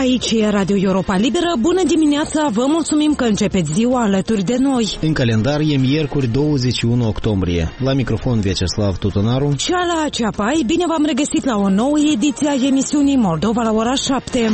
Aici e Radio Europa Liberă. Bună dimineața, vă mulțumim că începeți ziua alături de noi. În calendar e miercuri 21 octombrie. La microfon Vyacheslav Tutunaru și Ala Ceapai, bine v-am regăsit la o nouă ediție a emisiunii Moldova la ora 7.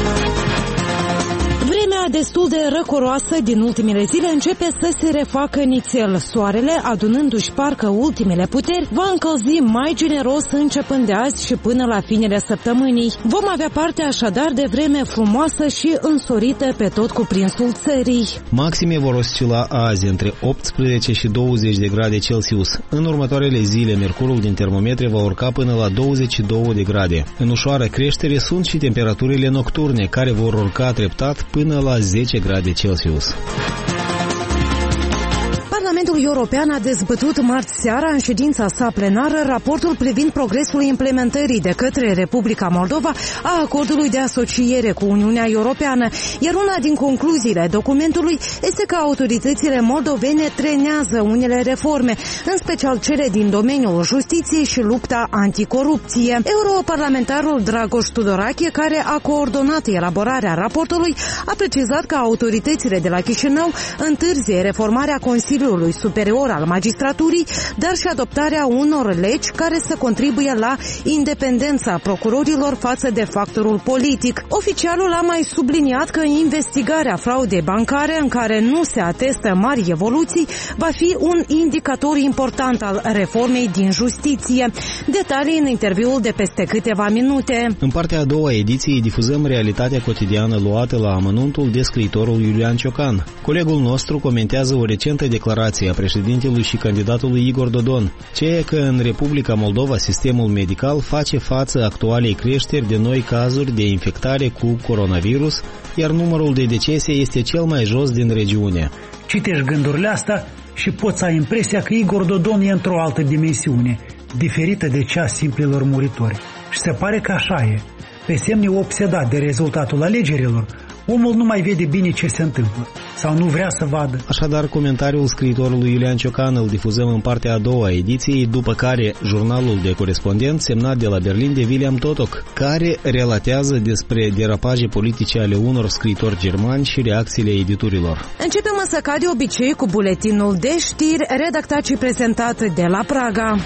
Vremea destul de răcoroasă din ultimele zile începe să se refacă nițel. Soarele, adunându-și parcă ultimele puteri, va încălzi mai generos începând de azi și până la finele săptămânii. Vom avea parte așadar de vreme frumoasă și însorită pe tot cuprinsul țării. Maxime vor oscila azi între 18 și 20 de grade Celsius. În următoarele zile, mercurul din termometre va urca până la 22 de grade. În ușoară creștere sunt și temperaturile nocturne, care vor urca treptat până la 10 grade Celsius. Parlamentul European a dezbătut marți seara în ședința sa plenară raportul privind progresul implementării de către Republica Moldova a acordului de asociere cu Uniunea Europeană, iar una din concluziile documentului este că autoritățile moldovene trenează unele reforme, în special cele din domeniul justiției și lupta anticorupție. Europarlamentarul Dragoș Tudorache, care a coordonat elaborarea raportului, a precizat că autoritățile de la Chișinău întârzie reformarea Consiliului Superior al Magistraturii, dar și adoptarea unor legi care să contribuie la independența procurorilor față de factorul politic. Oficialul a mai subliniat că investigarea fraudei bancare, în care nu se atestă mari evoluții, va fi un indicator important al reformei din justiție. Detalii în interviul de peste câteva minute. În partea a doua ediției difuzăm realitatea cotidiană luată la amănuntul de scriitorul Iulian Ciocan. Colegul nostru comentează o recentă declarație a președintelui și candidatului Igor Dodon, ceea că în Republica Moldova sistemul medical face față actualei creșteri de noi cazuri de infectare cu coronavirus, iar numărul de decese este cel mai jos din regiune. Citești gândurile astea și poți să ai impresia că Igor Dodon e într-o altă dimensiune, diferită de cea a simplilor muritori. Și se pare că așa e. Pe semne obsedat de rezultatul alegerilor, omul nu mai vede bine ce se întâmplă sau nu vrea să vadă. Așadar, comentariul scriitorului Iulian Ciocan îl difuzăm în partea a doua ediției, după care jurnalul de corespondent semnat de la Berlin de William Totok, care relatează despre derapaje politice ale unor scriitori germani și reacțiile editurilor. Începem însă ca de obicei cu buletinul de știri redactat și prezentat de la Praga.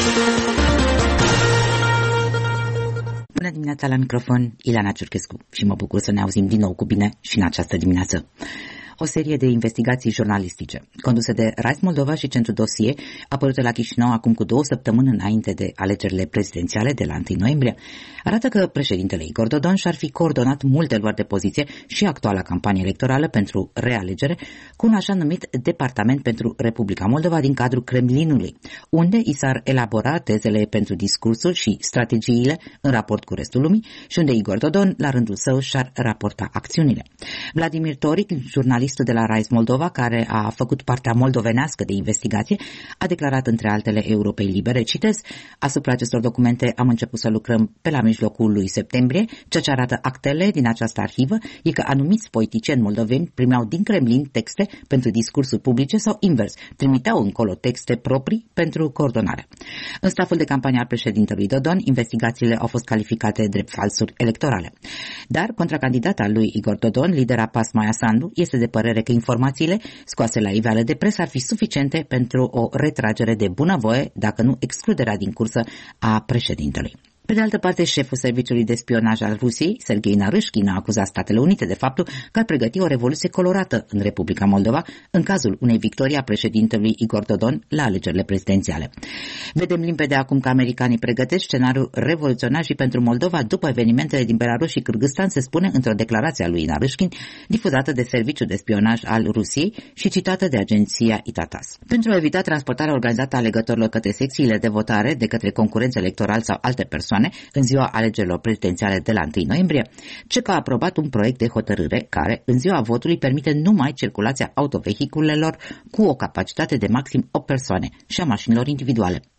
Bună dimineața, la microfon Ileana Ciurchescu și mă bucur să ne auzim din nou cu bine și în această dimineață. O serie de investigații jurnalistice conduse de Rise Moldova și Centru Dosie, apărute la Chișinău acum cu 2 săptămâni înainte de alegerile prezidențiale de la 1 noiembrie, arată că președintele Igor Dodon și-ar fi coordonat multe luări de poziție și actuala campanie electorală pentru realegere cu un așa numit Departament pentru Republica Moldova din cadrul Kremlinului, unde i s-ar elabora tezele pentru discursul și strategiile în raport cu restul lumii și unde Igor Dodon, la rândul său, și-ar raporta acțiunile. Vladimir Toric, jurnalistul de la Rise Moldova, care a făcut partea moldovenească de investigație, a declarat între altele Europei Libere, citez, asupra acestor documente am început să lucrăm pe la mijlocul lui septembrie. Ceea ce arată actele din această arhivă e că anumiți politicieni moldoveni primeau din Kremlin texte pentru discursuri publice sau invers, trimiteau încolo texte proprii pentru coordonare. În staful de campanie al președintelui Dodon, investigațiile au fost calificate drept falsuri electorale. Dar contracandidata lui Igor Dodon, lidera PAS Maia Sandu, este de părere că informațiile scoase la iveală de presă ar fi suficiente pentru o retragere de bunăvoie, dacă nu excluderea din cursă a președintelui. Pe de altă parte, șeful Serviciului de Spionaj al Rusiei, Sergei Naryshkin, a acuzat Statele Unite de faptul că ar pregăti o revoluție colorată în Republica Moldova în cazul unei victorii a președintelui Igor Dodon la alegerile prezidențiale. Vedem limpede acum că americanii pregătesc scenariul revoluționar și pentru Moldova după evenimentele din Belarus și Kârgâzstan, se spune într-o declarație a lui Naryshkin, difuzată de Serviciul de Spionaj al Rusiei și citată de agenția Itatas. Pentru a evita transportarea organizată a alegătorilor către secțiile de votare de către concurenți electorali sau alte persoane în ziua alegerilor prezidențiale de la 1 noiembrie, CEC a aprobat un proiect de hotărâre care, în ziua votului, permite numai circulația autovehiculelor cu o capacitate de maxim 8 persoane și a mașinilor individuale.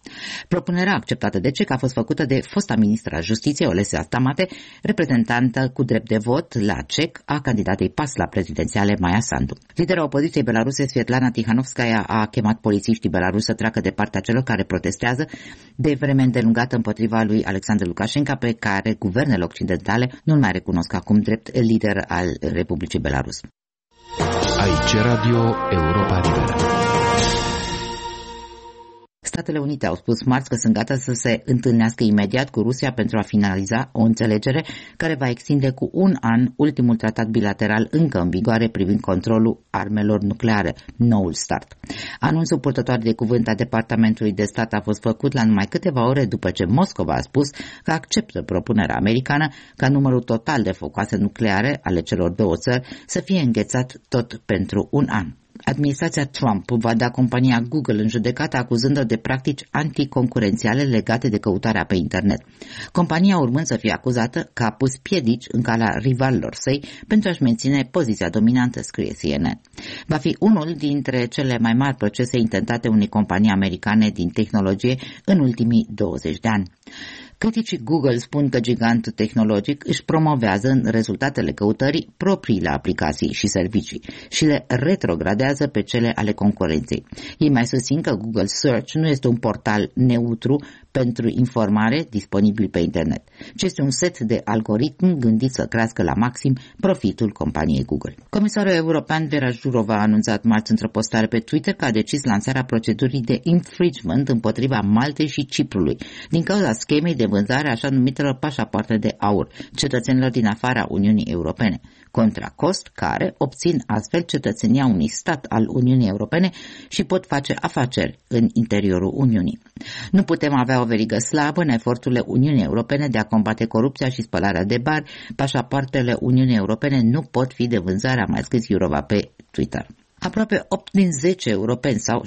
Propunerea acceptată de CEC a fost făcută de fosta ministră a Justiției, Olesya Stamate, reprezentantă cu drept de vot la CEC a candidatei PAS la prezidențiale Maia Sandu. Lidera opoziției belaruse, Svetlana Tikhanovskaya, a chemat polițiștii belarusi să treacă de partea celor care protestează de vreme îndelungată împotriva lui Alexander Lukashenko, pe care guvernele occidentale nu-l mai recunosc acum drept lider al Republicii Belarus. Aici Radio Europa Liberă. Statele Unite au spus marți că sunt gata să se întâlnească imediat cu Rusia pentru a finaliza o înțelegere care va extinde cu un an ultimul tratat bilateral încă în vigoare privind controlul armelor nucleare, noul START. Anunțul purtător de cuvânt a Departamentului de Stat a fost făcut la numai câteva ore după ce Moscova a spus că acceptă propunerea americană ca numărul total de focoase nucleare ale celor două țări să fie înghețat tot pentru un an. Administrația Trump va da compania Google în judecată acuzând-o de practici anticoncurențiale legate de căutarea pe internet. Compania urmând să fie acuzată că a pus piedici în calea rivalilor săi pentru a-și menține poziția dominantă, scrie CNN. Va fi unul dintre cele mai mari procese intentate unei companii americane din tehnologie în ultimii 20 de ani. Criticii Google spun că gigantul tehnologic își promovează în rezultatele căutării propriile aplicații și servicii și le retrogradează pe cele ale concurenței. Ei mai susțin că Google Search nu este un portal neutru pentru informare disponibil pe internet, ci este un set de algoritmi gândit să crească la maxim profitul companiei Google. Comisarul european Vera Jourova a anunțat marți într-o postare pe Twitter că a decis lansarea procedurii de infringement împotriva Maltei și Ciprului din cauza schemei de vânzare așa numitelor pașapoarte de aur cetățenilor din afara Uniunii Europene, contra cost, care obțin astfel cetățenia unui stat al Uniunii Europene și pot face afaceri în interiorul Uniunii. Nu putem avea o verigă slabă în eforturile Uniunii Europene de a combate corupția și spălarea de bani. Pașapoartele Uniunii Europene nu pot fi de vânzare, a mai scris Jourova pe Twitter. Aproape 8 din 10 europeni sau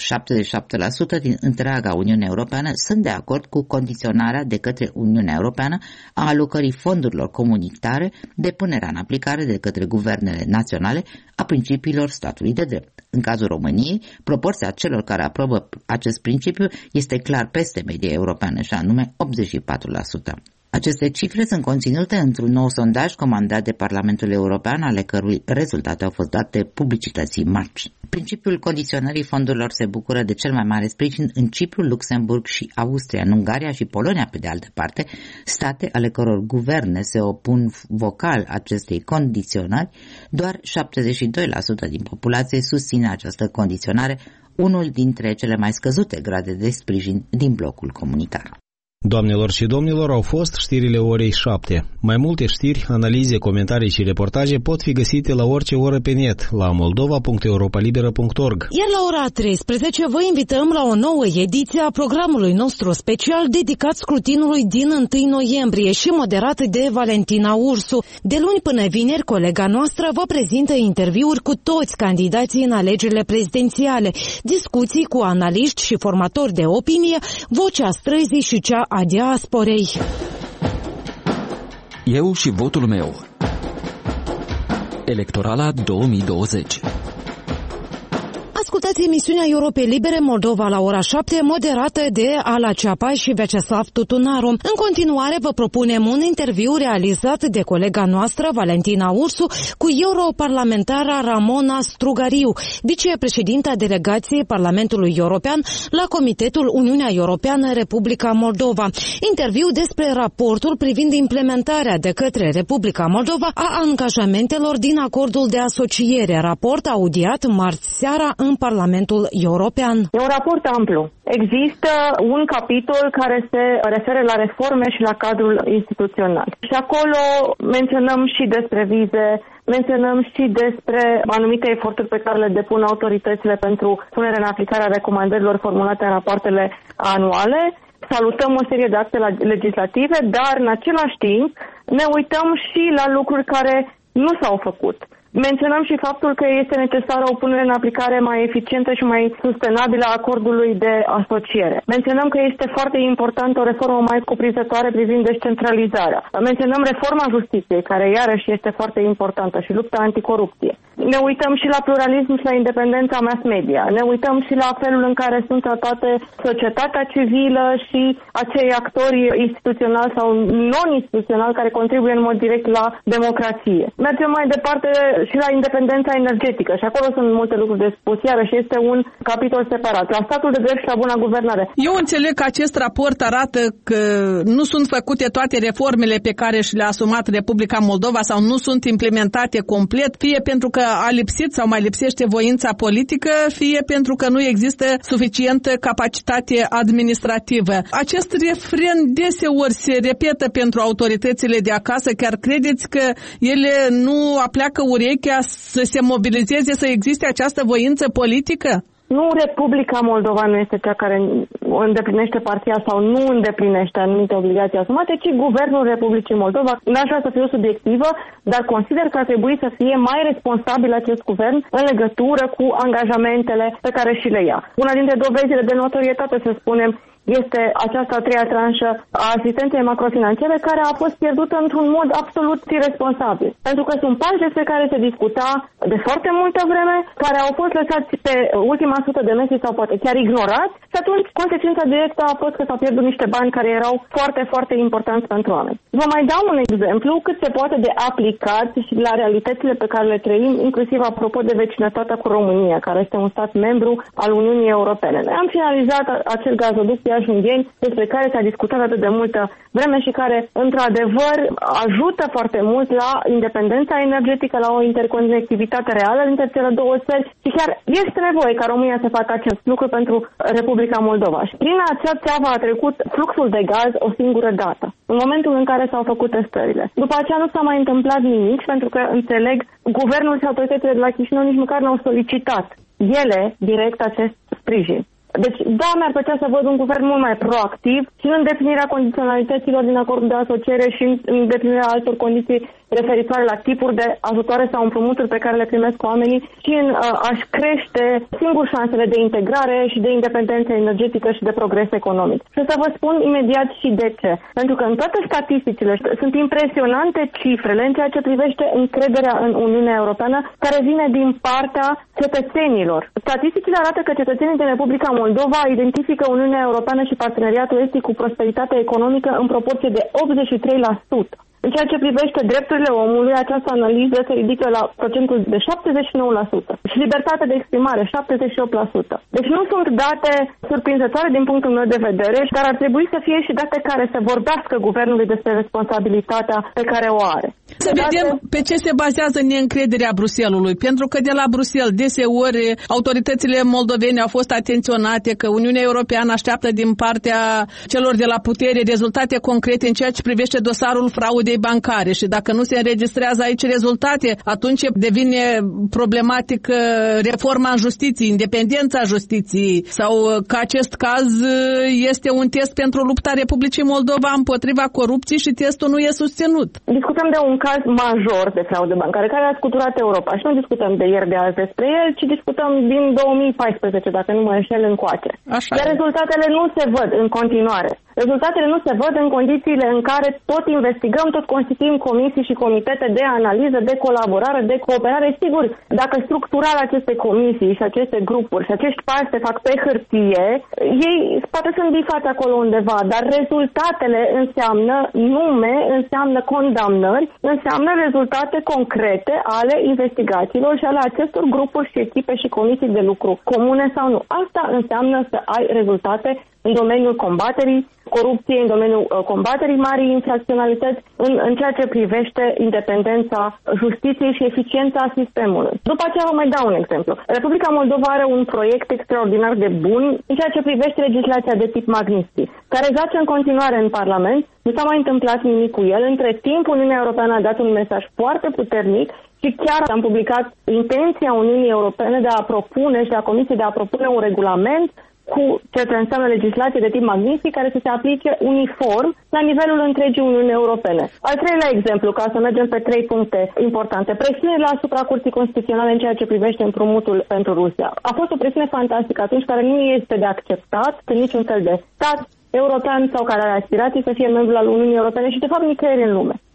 77% din întreaga Uniune Europeană sunt de acord cu condiționarea de către Uniunea Europeană a alocării fondurilor comunitare de punerea în aplicare de către guvernele naționale a principiilor statului de drept. În cazul României, proporția celor care aprobă acest principiu este clar peste media europeană, și anume 84%. Aceste cifre sunt conținute într-un nou sondaj comandat de Parlamentul European, ale cărui rezultate au fost date publicității marți. Principiul condiționării fondurilor se bucură de cel mai mare sprijin în Cipru, Luxemburg și Austria. În Ungaria și Polonia, pe de altă parte, state ale căror guverne se opun vocal acestei condiționări, doar 72% din populație susține această condiționare, unul dintre cele mai scăzute grade de sprijin din blocul comunitar. Doamnelor și domnilor, au fost știrile orei 7. Mai multe știri, analize, comentarii și reportaje pot fi găsite la orice oră pe net, la moldova.europalibera.org. Iar la ora 13 vă invităm la o nouă ediție a programului nostru special dedicat scrutinului din 1 noiembrie și moderat de Valentina Ursu. De luni până vineri, colega noastră vă prezintă interviuri cu toți candidații în alegerile prezidențiale, discuții cu analiști și formatori de opinie, vocea străzii și cea a diasporei. Eu și votul meu. Electorala 2020. Ascultați emisiunea Europei Libere Moldova la ora 7, moderată de Ala Ceapa și Vyacheslav Tutunaru. În continuare vă propunem un interviu realizat de colega noastră, Valentina Ursu, cu europarlamentara Ramona Strugariu, vicepreședinta delegației Parlamentului European la Comitetul Uniunea Europeană Republica Moldova. Interviu despre raportul privind implementarea de către Republica Moldova a angajamentelor din acordul de asociere, raport audiat marți seara în Parlamentul European. E un raport amplu. Există un capitol care se referă la reforme și la cadrul instituțional. Și acolo menționăm și despre vize, menționăm și despre anumite eforturi pe care le depun autoritățile pentru punerea în aplicare a recomandărilor formulate în rapoartele anuale. Salutăm o serie de acte legislative, dar în același timp ne uităm și la lucruri care nu s-au făcut. Menționăm și faptul că este necesară o punere în aplicare mai eficientă și mai sustenabilă a acordului de asociere. Menționăm că este foarte importantă o reformă mai cuprinzătoare privind descentralizarea. Menționăm reforma justiției, care iarăși este foarte importantă, și lupta anticorupție. Ne uităm și la pluralism și la independența mass media. Ne uităm și la felul în care sunt tratate societatea civilă și acei actori instituționali sau non-instituționali care contribuie în mod direct la democrație. Mergem mai departe și la independența energetică și acolo sunt multe lucruri de spus, iarăși este un capitol separat. La statul de drept și la buna guvernare. Eu înțeleg că acest raport arată că nu sunt făcute toate reformele pe care și le-a asumat Republica Moldova sau nu sunt implementate complet, fie pentru că a lipsit sau mai lipsește voința politică, fie pentru că nu există suficientă capacitate administrativă. Acest refren deseori se repetă pentru autoritățile de acasă. Chiar credeți că ele nu apleacă urechea să se mobilizeze, să existe această voință politică? Nu Republica Moldova nu este cea care îndeplinește parțial sau nu îndeplinește anumite obligații asumate, ci Guvernul Republicii Moldova. N-aș vrea să fiu subiectivă, dar consider că ar trebui să fie mai responsabil acest guvern în legătură cu angajamentele pe care și le ia. Una dintre dovezile de notorietate, să spunem, este această a treia tranșă a asistenței macrofinanciare care a fost pierdută într-un mod absolut irresponsabil. Pentru că sunt pași despre care se discuta de foarte multă vreme, care au fost lăsați pe ultima sută de metri sau poate chiar ignorați și atunci consecința directă a fost că s-au pierdut niște bani care erau foarte, foarte importanți pentru oameni. Vă mai dau un exemplu cât se poate de aplicat și la realitățile pe care le trăim, inclusiv apropo de vecinătatea cu România, care este un stat membru al Uniunii Europene. Noi am finalizat acel gazoduct Iași-Ungheni, despre care s-a discutat atât de multă vreme și care, într-adevăr, ajută foarte mult la independența energetică, la o interconectivitate reală dintre cele două țări și chiar este nevoie ca România să facă acest lucru pentru Republica Moldova. Și prin acea țeavă a trecut fluxul de gaz o singură dată, în momentul în care s-au făcut testările. După aceea nu s-a mai întâmplat nimic, pentru că, înțeleg, guvernul și autoritățile de la Chișinău nici măcar n-au solicitat ele direct acest sprijin. Deci, da, mi-ar plăcea să văd un guvern mult mai proactiv și în îndeplinirea condiționalităților din acordul de asociere și în îndeplinirea altor condiții referitoare la tipuri de ajutoare sau împrumuturi pe care le primesc oamenii și în a-și crește singur șansele de integrare și de independență energetică și de progres economic. Și să vă spun imediat și de ce. Pentru că în toate statisticile sunt impresionante cifrele în ceea ce privește încrederea în Uniunea Europeană care vine din partea cetățenilor. Statisticile arată că cetățenii din Republica Moldova identifică Uniunea Europeană și parteneriatul estic cu prosperitate economică în proporție de 83%. În ceea ce privește drepturile omului, această analiză se ridică la procentul de 79% și libertatea de exprimare 78%. Deci nu sunt date surprinzătoare din punctul meu de vedere, dar ar trebui să fie și date care să vorbească guvernului despre responsabilitatea pe care o are. Să vedem pe ce se bazează neîncrederea Bruxelului, pentru că de la Bruxelles deseori autoritățile moldovene au fost atenționate că Uniunea Europeană așteaptă din partea celor de la putere rezultate concrete în ceea ce privește dosarul fraudei bancare și dacă nu se înregistrează aici rezultate, atunci devine problematic reforma în justiție, independența justiției sau că acest caz este un test pentru lupta Republicii Moldova împotriva corupției și testul nu e susținut. Discutăm de un caz major de fraudă bancară care a scuturat Europa și nu discutăm de ieri de azi despre el, ci discutăm din 2014, dacă nu mă înșel, încoace. Așa. Dar rezultatele nu se văd în continuare. Rezultatele nu se văd în condițiile în care tot investigăm, tot constituim comisii și comitete de analiză, de colaborare, de cooperare. Sigur, dacă structural aceste comisii și aceste grupuri și acești pași se fac pe hârtie, ei poate sunt bifați acolo undeva, dar rezultatele înseamnă nume, înseamnă condamnări, înseamnă rezultate concrete ale investigațiilor și ale acestor grupuri și echipe și comisii de lucru comune sau nu. Asta înseamnă să ai rezultate în domeniul combaterii corupției, în domeniul combaterii marii infracționalități, în ceea ce privește independența justiției și eficiența sistemului. După aceea vă mai dau un exemplu. Republica Moldova are un proiect extraordinar de bun în ceea ce privește legislația de tip Magnitsky, care zace în continuare în Parlament. Nu s-a mai întâmplat nimic cu el. Între timp, Uniunea Europeană a dat un mesaj foarte puternic și chiar am publicat intenția Uniunii Europene de a propune și a Comisiei de a propune un regulament cu ceea ce înseamnă legislație de tip Magnitsky care să se aplice uniform la nivelul întregii Uniunii Europene. Al treilea exemplu, ca să mergem pe 3 puncte importante. Presiunile asupra Curții Constituționale în ceea ce privește împrumutul pentru Rusia. A fost o presiune fantastică atunci care nu este de acceptat în niciun fel de stat european sau care are aspirații să fie membru al Uniunii Europene și de fapt nicăieri în lume.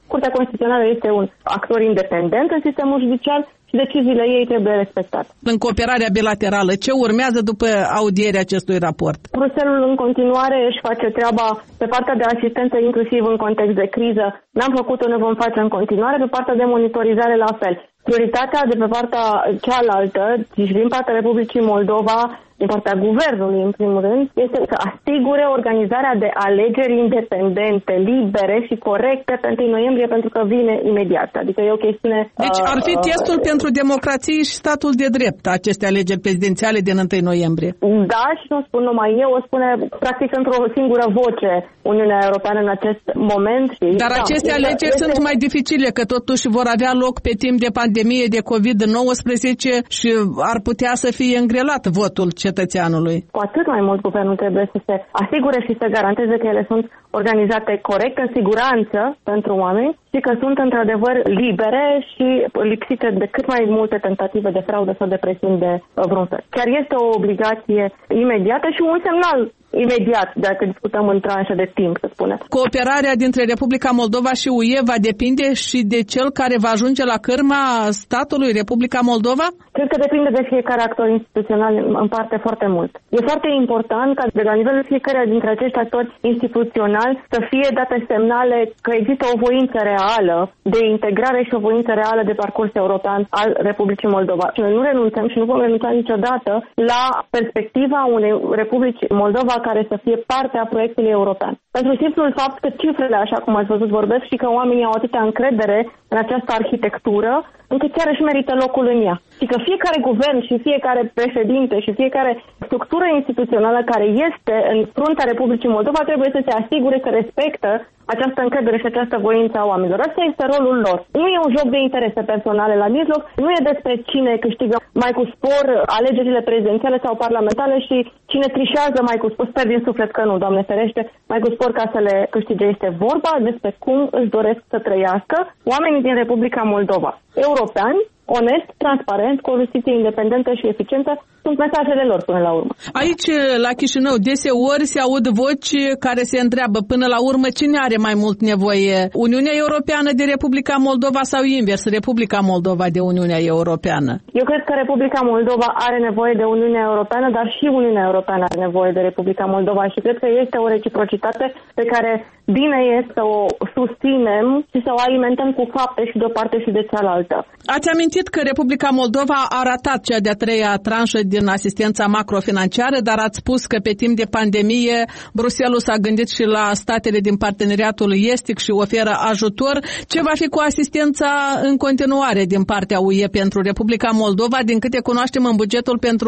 Curtea Constituțională este un actor independent în sistemul judiciar și deciziile ei trebuie respectate. În cooperarea bilaterală, ce urmează după audierea acestui raport? Bruxelles în continuare își face treaba pe partea de asistență, inclusiv în context de criză. N-am făcut-o, ne vom face în continuare, pe partea de monitorizare la fel. Prioritatea de pe partea cealaltă, și din partea Republicii Moldova, din partea guvernului, în primul rând, este să asigure organizarea de alegeri independente, libere și corecte pentru 1 noiembrie, pentru că vine imediat. Adică e o chestiune... Deci ar fi testul pentru democrație și statul de drept, aceste alegeri prezidențiale din 1 noiembrie. Da, și nu spun numai eu, o spune practic într-o singură voce Uniunea Europeană în acest moment. Și, dar aceste alegeri sunt mai dificile, că totuși vor avea loc pe timp de pandemie de COVID-19 și ar putea să fie îngrelat votul cetățeanului. Cu atât mai mult guvernul trebuie să se asigure și să garanteze că ele sunt organizate corect, în siguranță pentru oameni și că sunt într-adevăr libere și lipsite de cât mai multe tentative de fraudă sau de presiuni de vreun fel. Chiar este o obligație imediată și un semnal imediat, dacă discutăm în tranșă de timp, să spunem. Cooperarea dintre Republica Moldova și UE va depinde și de cel care va ajunge la cârma statului Republica Moldova? Cred că depinde de fiecare actor instituțional în parte foarte mult. E foarte important ca de la nivelul fiecăruia dintre acești actori instituționali să fie date semnale că există o voință reală de integrare și o voință reală de parcurs european al Republicii Moldova. Noi nu renunțăm și nu vom renunța niciodată la perspectiva unei Republici Moldova care să fie parte a proiectului european. Pentru simplul fapt că cifrele, așa cum ați văzut, vorbesc și că oamenii au atâtea încredere în această arhitectură, încât chiar își merită locul în ea. Și că fiecare guvern și fiecare președinte și fiecare structură instituțională care este în fruntea Republicii Moldova trebuie să se asigure că respectă această încredere și această voință a oamenilor. Asta este rolul lor. Nu e un joc de interese personale la mijloc, nu e despre cine câștigă mai cu spor alegerile prezidențiale sau parlamentare și cine trișează mai cu spor. Sper din suflet că nu, Doamne ferește, mai cu spor ca să le câștige. Este vorba despre cum își doresc să trăiască oamenii din Republica Moldova. Europeani, onest, transparent, cu o justiție independentă și eficientă, sunt mesajele lor până la urmă. Aici, la Chișinău, deseori se aud voci care se întreabă până la urmă cine are mai mult nevoie, Uniunea Europeană de Republica Moldova sau invers, Republica Moldova de Uniunea Europeană? Eu cred că Republica Moldova are nevoie de Uniunea Europeană, dar și Uniunea Europeană are nevoie de Republica Moldova și cred că este o reciprocitate pe care bine este să o susținem și să o alimentăm cu fapte și de o parte și de cealaltă. Ați amintit că Republica Moldova a ratat cea de-a treia tranșă din asistența macrofinanciară, dar ați spus că pe timp de pandemie Bruxelles s-a gândit și la statele din parteneriatul estic și oferă ajutor. Ce va fi cu asistența în continuare din partea UE pentru Republica Moldova? Din câte cunoaștem în bugetul pentru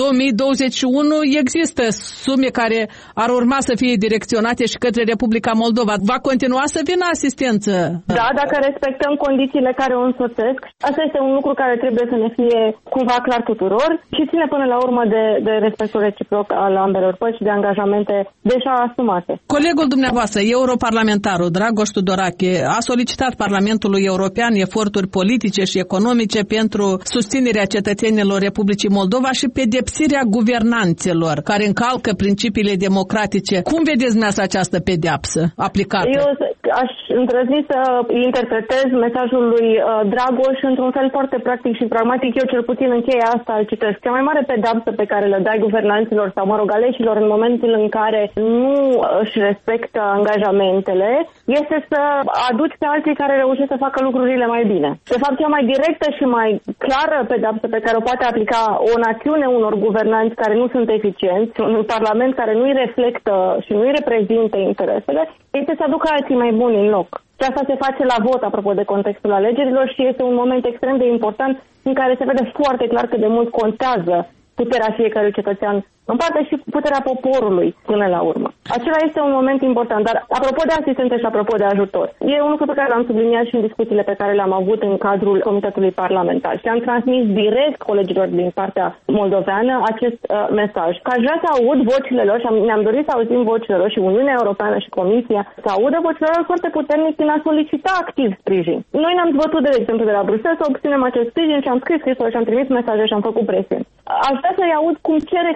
2021 există sume care ar urma să fie direcționate și către Republica Moldova. Va continua să vină asistență? Da, dacă respectăm condițiile care o însoțesc. Asta este un lucru care trebuie să ne fie cumva clar tuturor și ține până la urmă de respectul reciproc al ambelor părți și de angajamente deja asumate. Colegul dumneavoastră, europarlamentarul Dragoș Tudorache, a solicitat Parlamentului European eforturi politice și economice pentru susținerea cetățenilor Republicii Moldova și pedepsirea guvernanților care încalcă principiile democratice. Cum vedeți dumneavoastră această pedeapsă aplicată? Eu aș îndrăzni să interpretez mesajul lui Dragoș într-un fel foarte practic și pragmatic. Eu cel puțin încheie asta, îl citesc. Cea mai mare pedeapsă pe care le dai guvernanților sau, aleșilor în momentul în care nu își respectă angajamentele este să aduci pe alții care reușesc să facă lucrurile mai bine. De fapt, cea mai directă și mai clară pedeapsă pe care o poate aplica o națiune unor guvernanți care nu sunt eficienți, un parlament care nu-i reflectă și nu-i reprezintă interesele, este să aducă alții mai buni în loc. Și asta se face la vot, apropo de contextul alegerilor, și este un moment extrem de important în care se vede foarte clar cât de mult contează puterea fiecărui cetățean în parte și puterea poporului până la urmă. Acela este un moment important, dar apropo de asistență și apropo de ajutor, e un lucru pe care l-am subliniat și în discuțiile pe care le-am avut în cadrul Comitetului Parlamentar și am transmis direct colegilor din partea moldoveană acest mesaj. Că aș vrea să aud vocile lor și ne-am dorit să auzim vocile lor și Uniunea Europeană și Comisia să audă vocile lor foarte puternic în a solicita activ sprijin. Noi ne-am zbătut de exemplu de la Bruxelles să obținem acest sprijin și am scris scrisori și am trimis mesaje și am făcut presiuni. Aș vrea să-i aud cum cer experți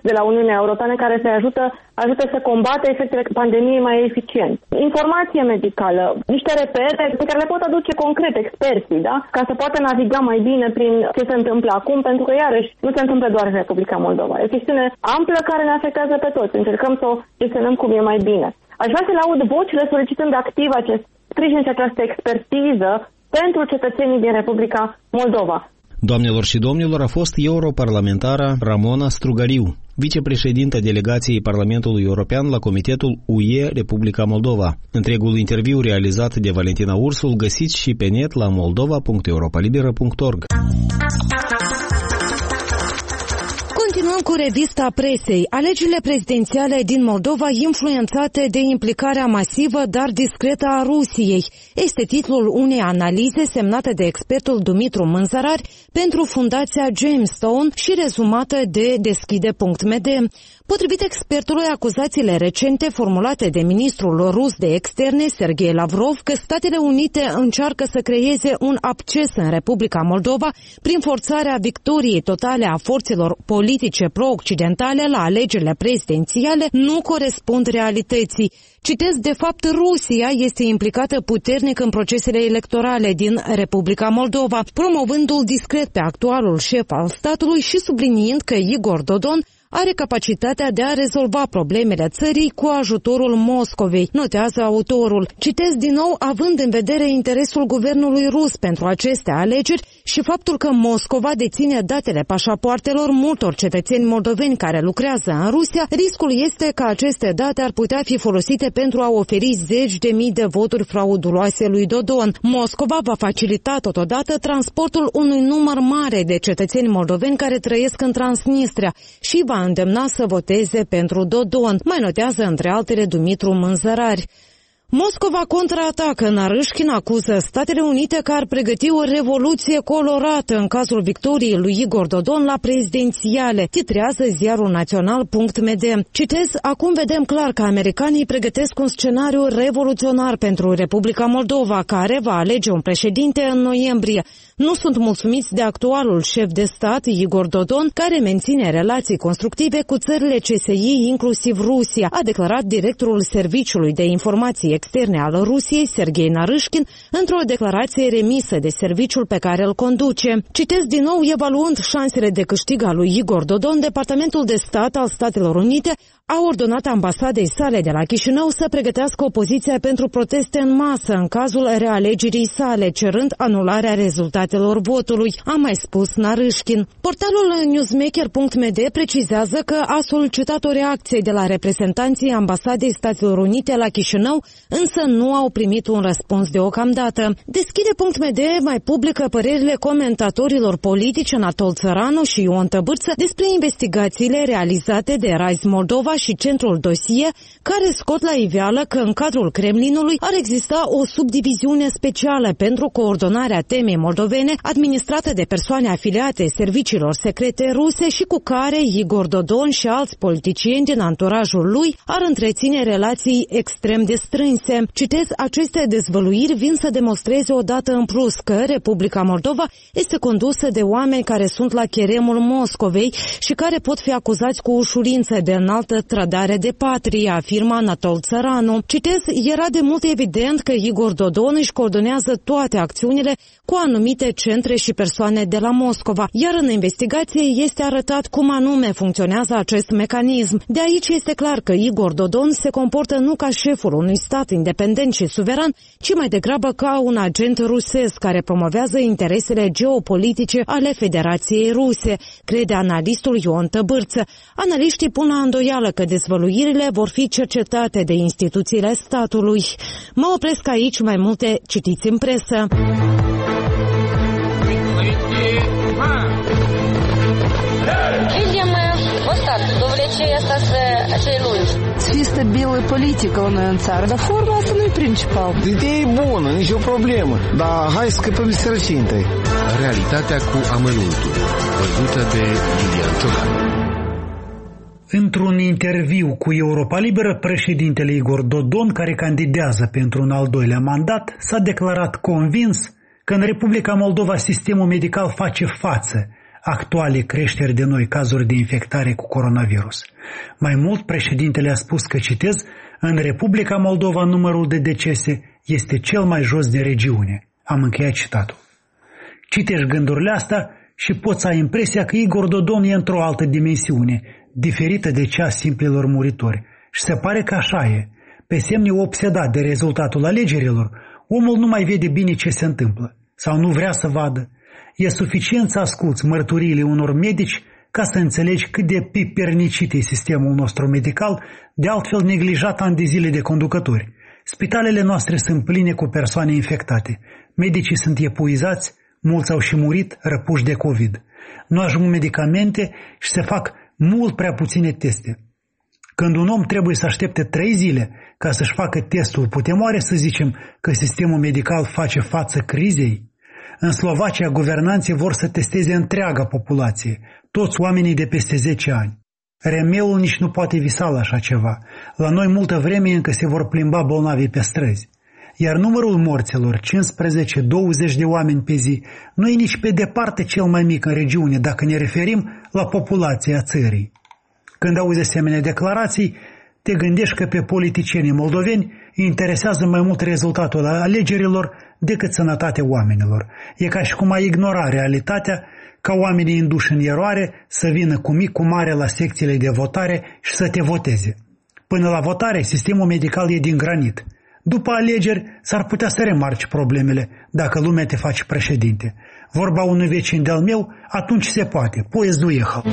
de la Uniunea Europeană care să ajută să combată efectele pandemiei mai eficient. Informație medicală, niște repere pe care le pot aduce concret experții, da? Ca să poată naviga mai bine prin ce se întâmplă acum, pentru că iarăși nu se întâmplă doar în Republica Moldova. E o chestiune amplă care ne afectează pe toți. Încercăm să o gestionăm cum e mai bine. Aș vrea să le aud vocile solicitând activ acest sprijin și această expertiză pentru cetățenii din Republica Moldova. Doamnelor și domnilor, a fost europarlamentara Ramona Strugariu, vicepreședintă delegației Parlamentului European la Comitetul UE Republica Moldova. Întregul interviu realizat de Valentina Ursul găsiți și pe net la moldova.europalibera.org. Continuăm cu revista presei. Alegerile prezidențiale din Moldova influențate de implicarea masivă, dar discretă a Rusiei. Este titlul unei analize semnate de expertul Dumitru Mânzărari pentru Fundația Gemstone și rezumată de Deschide.md. Potrivit expertului, acuzațiile recente formulate de ministrul rus de externe, Sergei Lavrov, că Statele Unite încearcă să creeze un acces în Republica Moldova prin forțarea victoriei totale a forțelor politice pro-occidentale la alegerile prezidențiale, nu corespund realității. Citez, de fapt, Rusia este implicată puternic în procesele electorale din Republica Moldova, promovându-l discret pe actualul șef al statului și subliniind că Igor Dodon are capacitatea de a rezolva problemele țării cu ajutorul Moscovei, notează autorul. Citez din nou, având în vedere interesul guvernului rus pentru aceste alegeri și faptul că Moscova deține datele pașapoartelor multor cetățeni moldoveni care lucrează în Rusia, riscul este că aceste date ar putea fi folosite pentru a oferi zeci de mii de voturi frauduloase lui Dodon. Moscova va facilita totodată transportul unui număr mare de cetățeni moldoveni care trăiesc în Transnistria și va îndemna să voteze pentru Dodon, mai notează între altele Dumitru Mânzărari. Moscova contraatacă. Narâșchin acuză Statele Unite că ar pregăti o revoluție colorată în cazul victoriei lui Igor Dodon la prezidențiale, titrează ziarul național.md. Citez, acum vedem clar că americanii pregătesc un scenariu revoluționar pentru Republica Moldova, care va alege un președinte în noiembrie. Nu sunt mulțumiți de actualul șef de stat, Igor Dodon, care menține relații constructive cu țările CSI, inclusiv Rusia, a declarat directorul Serviciului de Informații Externe al Rusiei, Sergei Narâșchin, într-o declarație remisă de serviciul pe care îl conduce. Citez din nou, evaluând șansele de câștig al lui Igor Dodon, Departamentul de Stat al Statelor Unite a ordonat ambasadei sale de la Chișinău să pregătească opoziția pentru proteste în masă în cazul realegerii sale, cerând anularea rezultatelor votului, a mai spus Narâșchin. Portalul newsmaker.md precizează că a solicitat o reacție de la reprezentanții ambasadei Statelor Unite la Chișinău, însă nu au primit un răspuns deocamdată. Deschide.md mai publică părerile comentatorilor politici Anatol Țăranu și Ion Tăbârță despre investigațiile realizate de Rise Moldova și Centrul Dosie, care scot la iveală că în cadrul Kremlinului ar exista o subdiviziune specială pentru coordonarea temei moldovene, administrată de persoane afiliate serviciilor secrete ruse și cu care Igor Dodon și alți politicieni din anturajul lui ar întreține relații extrem de strânse. Citez, aceste dezvăluiri vin să demonstreze odată în plus că Republica Moldova este condusă de oameni care sunt la cheremul Moscovei și care pot fi acuzați cu ușurință de înaltă trădare de patrie, afirma Anatol Țăranu. Citez, era de mult evident că Igor Dodon își coordonează toate acțiunile cu anumite centre și persoane de la Moscova, iar în investigație este arătat cum anume funcționează acest mecanism. De aici este clar că Igor Dodon se comportă nu ca șeful unui stat independent și suveran, ci mai degrabă ca un agent rusesc care promovează interesele geopolitice ale Federației Ruse, crede analistul Ion Tăbârță. Analiștii pun la îndoială că dezvăluirile vor fi cercetate de instituțiile statului. Mă opresc aici, mai multe citiți în presă. Să fie stabilă politică la noi în țară, dar forma asta nu e principal. Ideea e bună, nicio problemă, dar hai să scăpăm de sărăcie întâi. Realitatea cu amănuntul, văzută de Iulian Ciocan. Într-un interviu cu Europa Liberă, președintele Igor Dodon, care candidează pentru un al doilea mandat, s-a declarat convins că în Republica Moldova sistemul medical face față actuale creșteri de noi cazuri de infectare cu coronavirus. Mai mult, președintele a spus că, citez, în Republica Moldova numărul de decese este cel mai jos de regiune. Am încheiat citatul. Citești gândurile astea și poți să ai impresia că Igor Dodon e într-o altă dimensiune, diferită de cea a simplilor muritori. Și se pare că așa e. Pe semne obsedat de rezultatul alegerilor, omul nu mai vede bine ce se întâmplă sau nu vrea să vadă. E suficient să asculți mărturiile unor medici ca să înțelegi cât de pipernicit e sistemul nostru medical, de altfel neglijat ani de zile de conducători. Spitalele noastre sunt pline cu persoane infectate. Medicii sunt epuizați, mulți au și murit răpuși de COVID. Nu ajung medicamente și se fac mult prea puține teste. Când un om trebuie să aștepte 3 zile ca să-și facă testul, putem oare să zicem că sistemul medical face față crizei? În Slovacia, guvernanții vor să testeze întreaga populație, toți oamenii de peste 10 ani. Remeul nici nu poate visa la așa ceva. La noi multă vreme încă se vor plimba bolnavii pe străzi. Iar numărul morților, 15-20 de oameni pe zi, nu e nici pe departe cel mai mic în regiune dacă ne referim la populația țării. Când auzi asemenea declarații, te gândești că pe politicienii moldoveni interesează mai mult rezultatul alegerilor decât sănătatea oamenilor. E ca și cum ai ignora realitatea, ca oamenii induși în eroare să vină cu mic cu mare la secțiile de votare și să te voteze. Până la votare, sistemul medical e din granit. După alegeri, s-ar putea să remarci problemele dacă lumea te face președinte. Vorba unui vecin de-al meu, atunci se poate. Poezd uiehal.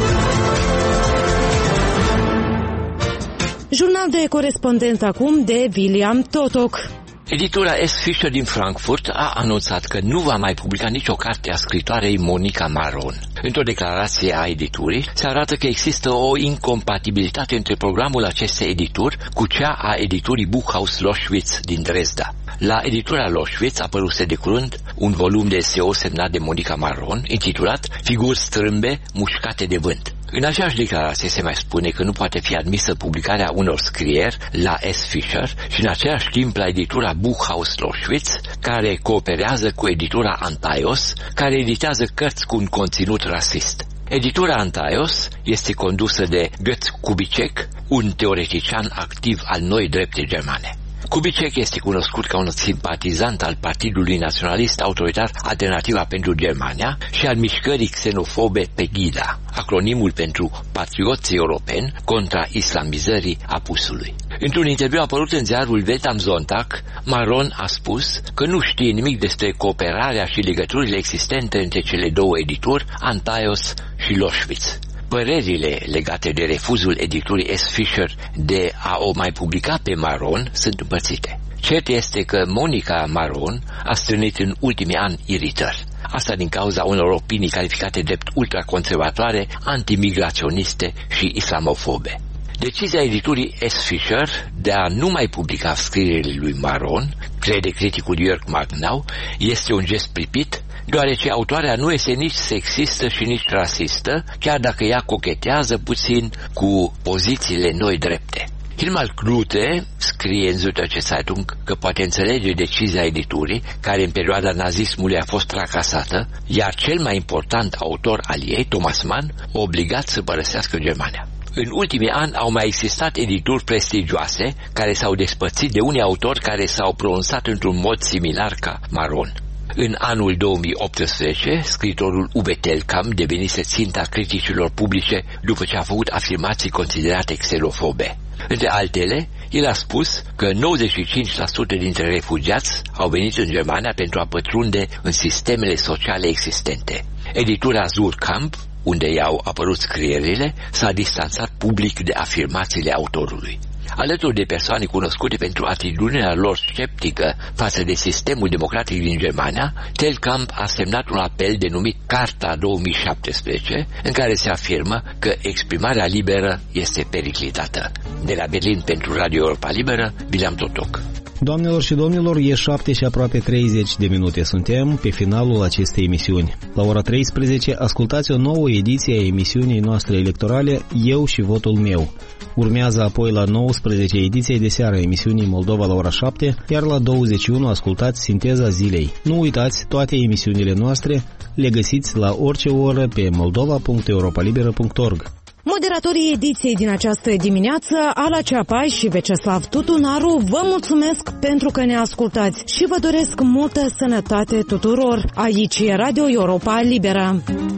Jurnal de corespondent acum de William Totoc. Editura S. Fisher din Frankfurt a anunțat că nu va mai publica nicio carte a scritoarei Monica Maron. Într-o declarație a editurii se arată că există o incompatibilitate între programul acestei edituri cu cea a editurii Buchhaus Loschwitz din Dresda. La editura Loschwitz apăruse de curând un volum de eseu semnat de Monica Maron, intitulat Figuri strâmbe mușcate de vânt. În aceeași declarație se mai spune că nu poate fi admisă publicarea unor scrieri la S. Fisher și în același timp la editura Buchhaus Loschwitz, care cooperează cu editura Antaios, care editează cărți cu un conținut rasist. Editura Antaios este condusă de Götz Kubitschek, un teoretician activ al noi drepte germane. Kubitschek este cunoscut ca un simpatizant al Partidului Naționalist Autoritar Alternativa pentru Germania și al mișcării xenofobe Pegida, acronimul pentru Patrioții Europeni contra islamizării apusului. Într-un interviu apărut în ziarul Welt am Sonntag, Maron a spus că nu știe nimic despre cooperarea și legăturile existente între cele două edituri, Antaios și Loschwitz. Părerile legate de refuzul editurii S. Fisher de a o mai publica pe Maron sunt împărțite. Cert este că Monica Maron a strânit în ultimii ani iritări. Asta din cauza unor opinii calificate drept ultraconservatoare, antimigraționiste și islamofobe. Decizia editurii S. Fisher de a nu mai publica scrierile lui Maron, crede criticul Jörg Magnau, este un gest pripit, deoarece autoarea nu este nici sexistă și nici rasistă, chiar dacă ea cochetează puțin cu pozițiile noi drepte. Hilmar Klute scrie în Süddeutsche Zeitung că poate înțelege decizia editurii, care în perioada nazismului a fost tracasată, iar cel mai important autor al ei, Thomas Mann, obligat să părăsească Germania. În ultimii ani au mai existat edituri prestigioase care s-au despărțit de unii autori care s-au pronunțat într-un mod similar ca Maron. În anul 2018, scriitorul Uwe Telkamp devenise ținta criticilor publice după ce a făcut afirmații considerate xenofobe. Între altele, el a spus că 95% dintre refugiați au venit în Germania pentru a pătrunde în sistemele sociale existente. Editura Surkamp, unde i-au apărut scrierile, s-a distanțat public de afirmațiile autorului. Alături de persoane cunoscute pentru atitudinea lor sceptică față de sistemul democratic din Germania, Telkamp a semnat un apel denumit Carta 2017, în care se afirmă că exprimarea liberă este periclitată. De la Berlin pentru Radio Europa Liberă, William Totoc. Doamnelor și domnilor, e 7 și aproape 30 de minute. Suntem pe finalul acestei emisiuni. La ora 13 ascultați o nouă ediție a emisiunii noastre electorale Eu și votul meu. Urmează apoi la 19 ediție de seară emisiunii Moldova la ora 7, iar la 21 ascultați Sinteza zilei. Nu uitați, toate emisiunile noastre le găsiți la orice oră pe moldova.europalibera.org. Moderatorii ediției din această dimineață, Ala Ceapai și Veceslav Tutunaru, vă mulțumesc pentru că ne ascultați și vă doresc multă sănătate tuturor. Aici e Radio Europa Liberă.